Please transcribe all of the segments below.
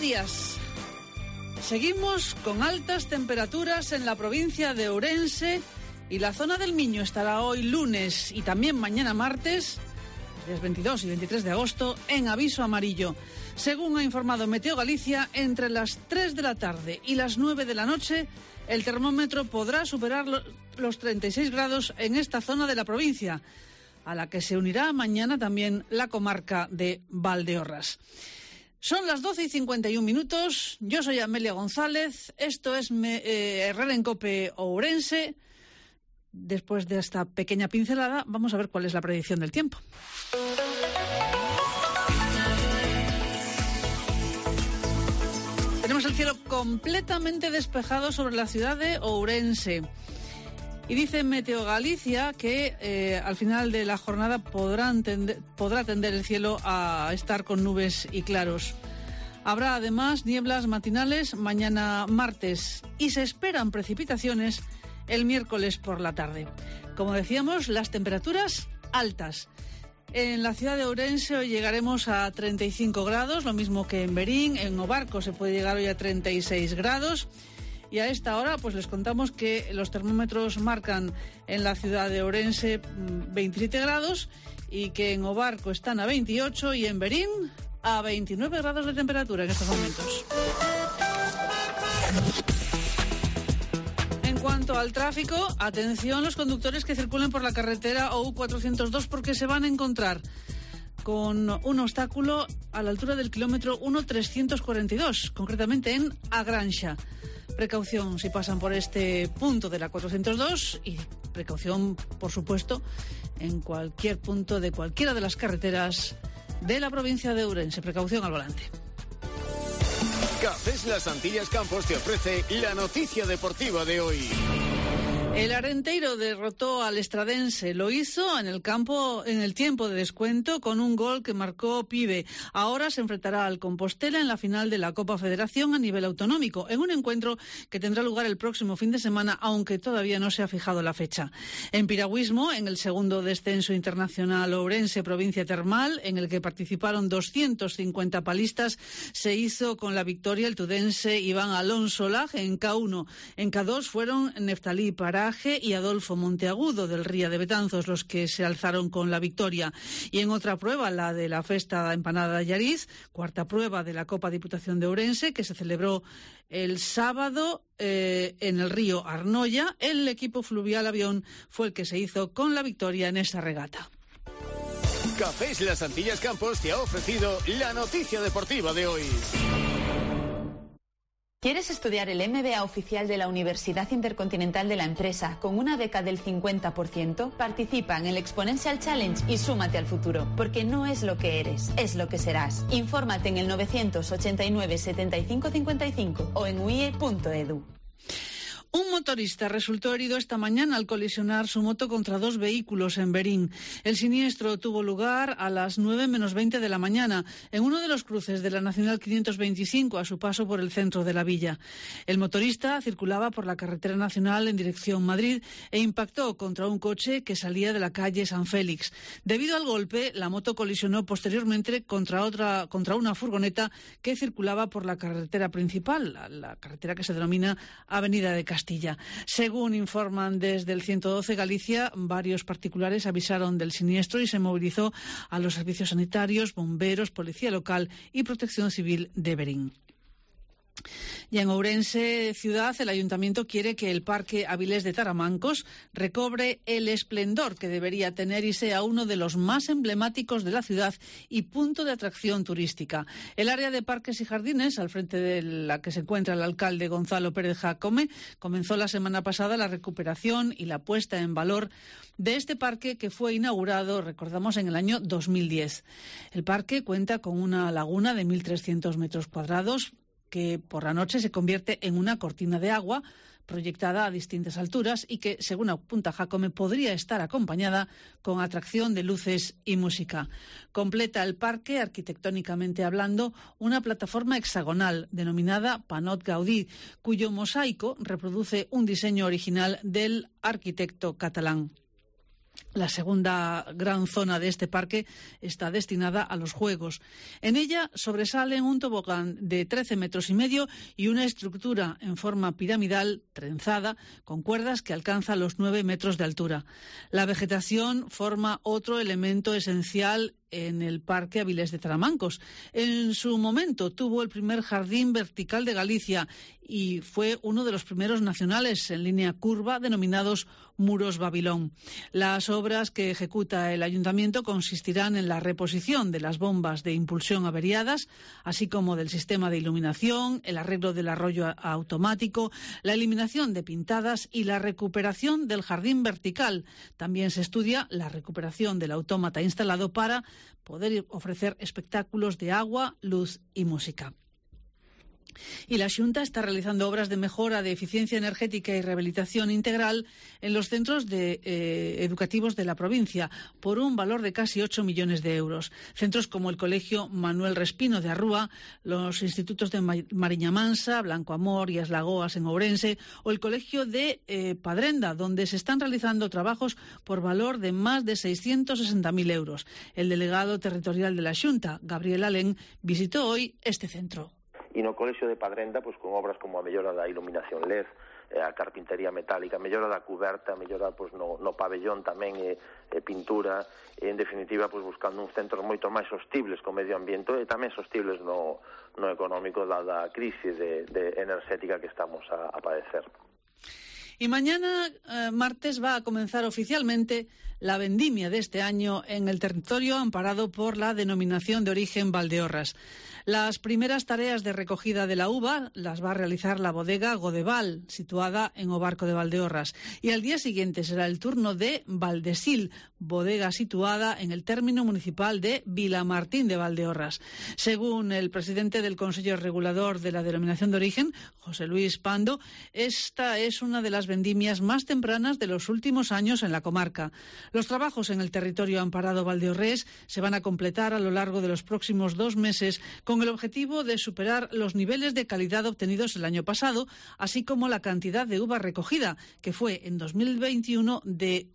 días. Seguimos con altas temperaturas en la provincia de Ourense y la zona del Miño estará hoy lunes y también mañana martes, días 22 y 23 de agosto, en aviso amarillo. Según ha informado Meteo Galicia, entre las 3 de la tarde y las 9 de la noche, el termómetro podrá superar los 36 grados en esta zona de la provincia, a la que se unirá mañana también la comarca de Valdeorras. Son las 12:51. Yo soy Amelia González. Esto es Herrera en Cope Ourense. Después de esta pequeña pincelada, vamos a ver cuál es la predicción del tiempo. Tenemos el cielo completamente despejado sobre la ciudad de Ourense. Y dice Meteo Galicia que al final de la jornada podrá tender el cielo a estar con nubes y claros. Habrá además nieblas matinales mañana martes y se esperan precipitaciones el miércoles por la tarde. Como decíamos, las temperaturas altas. En la ciudad de Ourense hoy llegaremos a 35 grados, lo mismo que en Verín. En Obarco se puede llegar hoy a 36 grados. Y a esta hora pues les contamos que los termómetros marcan en la ciudad de Ourense 27 grados y que en Obarco están a 28 y en Verín a 29 grados de temperatura en estos momentos. En cuanto al tráfico, atención los conductores que circulen por la carretera OU402 porque se van a encontrar con un obstáculo a la altura del kilómetro 1342, concretamente en Agranxa. Precaución si pasan por este punto de la 402 y precaución, por supuesto, en cualquier punto de cualquiera de las carreteras de la provincia de Ourense. Precaución al volante. Cafés Las Antillas Campos te ofrece la noticia deportiva de hoy. El Arenteiro derrotó al Estradense. Lo hizo en el campo en el tiempo de descuento con un gol que marcó Pibe. Ahora se enfrentará al Compostela en la final de la Copa Federación a nivel autonómico, en un encuentro que tendrá lugar el próximo fin de semana, aunque todavía no se ha fijado la fecha. En piragüismo, en el segundo descenso internacional Ourense Provincia Termal, en el que participaron 250 palistas, se hizo con la victoria el tudense Iván Alonso Laje en K1. En K2 fueron Neftalí Paraje y Adolfo Monteagudo del Ría de Betanzos los que se alzaron con la victoria. Y en otra prueba, la de la Festa Empanada de Allariz, cuarta prueba de la Copa Diputación de Ourense, que se celebró el sábado en el río Arnoya, el equipo fluvial Avión fue el que se hizo con la victoria en esa regata. Cafés Las Antillas Campos te ha ofrecido la noticia deportiva de hoy. ¿Quieres estudiar el MBA oficial de la Universidad Intercontinental de la Empresa con una beca del 50%? Participa en el Exponential Challenge y súmate al futuro, porque no es lo que eres, es lo que serás. Infórmate en el 989 75 55 o en uie.edu. Un motorista resultó herido esta mañana al colisionar su moto contra dos vehículos en Verín. El siniestro tuvo lugar a las 9 menos 20 de la mañana, en uno de los cruces de la Nacional 525 a su paso por el centro de la villa. El motorista circulaba por la carretera nacional en dirección Madrid e impactó contra un coche que salía de la calle San Félix. Debido al golpe, la moto colisionó posteriormente contra una furgoneta que circulaba por la carretera principal, la carretera que se denomina Avenida de Castilla. Según informan desde el 112 Galicia, varios particulares avisaron del siniestro y se movilizó a los servicios sanitarios, bomberos, policía local y protección civil de Verín. Y en Ourense ciudad, el ayuntamiento quiere que el Parque Avilés de Taramancos recobre el esplendor que debería tener y sea uno de los más emblemáticos de la ciudad y punto de atracción turística. El área de parques y jardines, al frente de la que se encuentra el alcalde Gonzalo Pérez Jacome, comenzó la semana pasada la recuperación y la puesta en valor de este parque que fue inaugurado, recordamos, en el año 2010. El parque cuenta con una laguna de 1.300 metros cuadrados, que por la noche se convierte en una cortina de agua proyectada a distintas alturas y que, según apunta Jacome, podría estar acompañada con atracción de luces y música. Completa el parque, arquitectónicamente hablando, una plataforma hexagonal denominada Panot Gaudí, cuyo mosaico reproduce un diseño original del arquitecto catalán. La segunda gran zona de este parque está destinada a los juegos. En ella sobresalen un tobogán de 13,5 metros y una estructura en forma piramidal trenzada con cuerdas que alcanza los 9 metros de altura. La vegetación forma otro elemento esencial en el Parque Avilés de Taramancos. En su momento tuvo el primer jardín vertical de Galicia y fue uno de los primeros nacionales en línea curva denominados Muros Babilón. Las obras que ejecuta el ayuntamiento consistirán en la reposición de las bombas de impulsión averiadas, así como del sistema de iluminación, el arreglo del arroyo automático, la eliminación de pintadas y la recuperación del jardín vertical. También se estudia la recuperación del autómata instalado para poder ofrecer espectáculos de agua, luz y música. Y la Xunta está realizando obras de mejora de eficiencia energética y rehabilitación integral en los centros educativos de la provincia por un valor de casi 8 millones de euros. Centros como el Colegio Manuel Respino de Arrúa, los institutos de Mariña Mansa, Blanco Amor y As Lagoas en Ourense o el Colegio de Padrenda, donde se están realizando trabajos por valor de más de 660.000 euros. El delegado territorial de la Xunta, Gabriel Alén, visitó hoy este centro. E no Colexio de Padrenda, pois, con obras como a mellora da iluminación LED, a carpintería metálica, a mellora da cuberta, a mellora pois, no pabellón tamén, pintura, e, en definitiva, pois, buscando uns centros moito máis sostibles co medio ambiente e tamén sostibles no económico da crise de enerxética que estamos a padecer. Y mañana, martes, va a comenzar oficialmente la vendimia de este año en el territorio amparado por la denominación de origen Valdeorras. Las primeras tareas de recogida de la uva las va a realizar la bodega Godeval, situada en O Barco de Valdeorras. Y al día siguiente será el turno de Valdesil, bodega situada en el término municipal de Vilamartín de Valdeorras. Según el presidente del Consejo Regulador de la Denominación de Origen, José Luis Pando, esta es una de las vendimias más tempranas de los últimos años en la comarca. Los trabajos en el territorio amparado valdeorrés se van a completar a lo largo de los próximos 2 meses con el objetivo de superar los niveles de calidad obtenidos el año pasado, así como la cantidad de uva recogida, que fue en 2021 de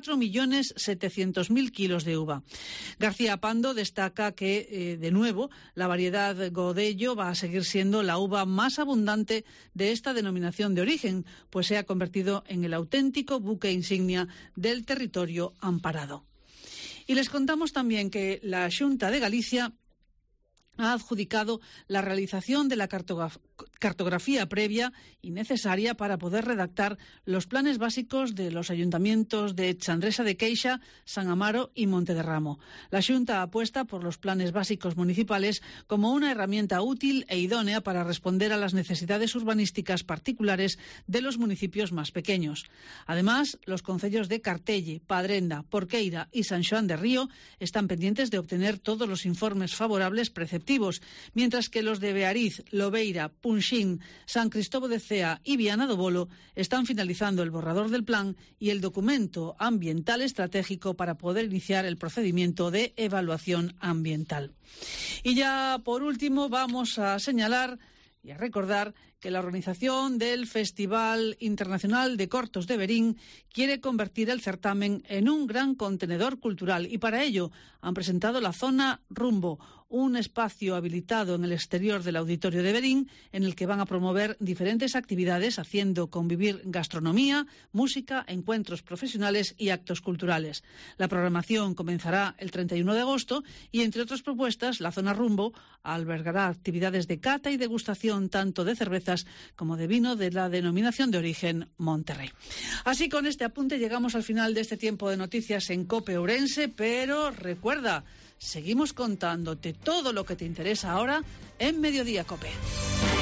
4.700.000 kilos de uva. García Pando destaca que, de nuevo, la variedad Godello va a seguir siendo la uva más abundante de esta denominación de origen, pues se ha convertido en el auténtico buque insignia del territorio amparado. Y les contamos también que la Xunta de Galicia ha adjudicado la realización de la cartografía previa y necesaria para poder redactar los planes básicos de los ayuntamientos de Chandresa de Queixa, San Amaro y Montederramo. La Xunta apuesta por los planes básicos municipales como una herramienta útil e idónea para responder a las necesidades urbanísticas particulares de los municipios más pequeños. Además, los concellos de Cartelle, Padrenda, Porqueira y San Xoán de Río están pendientes de obtener todos los informes favorables preceptivos, mientras que los de Beariz, Lobeira, Punxín, San Cristóbal de Cea y Viana do Bolo están finalizando el borrador del plan y el documento ambiental estratégico para poder iniciar el procedimiento de evaluación ambiental. Y ya por último vamos a señalar y a recordar que la organización del Festival Internacional de Cortos de Verín quiere convertir el certamen en un gran contenedor cultural y para ello han presentado la Zona Rumbo, un espacio habilitado en el exterior del Auditorio de Verín en el que van a promover diferentes actividades haciendo convivir gastronomía, música, encuentros profesionales y actos culturales. La programación comenzará el 31 de agosto y, entre otras propuestas, la Zona Rumbo albergará actividades de cata y degustación tanto de cervezas como de vino de la denominación de origen Monterrey. Así, con este apunte llegamos al final de este tiempo de noticias en COPE Ourense, pero recuerda, seguimos contándote todo lo que te interesa ahora en Mediodía COPE.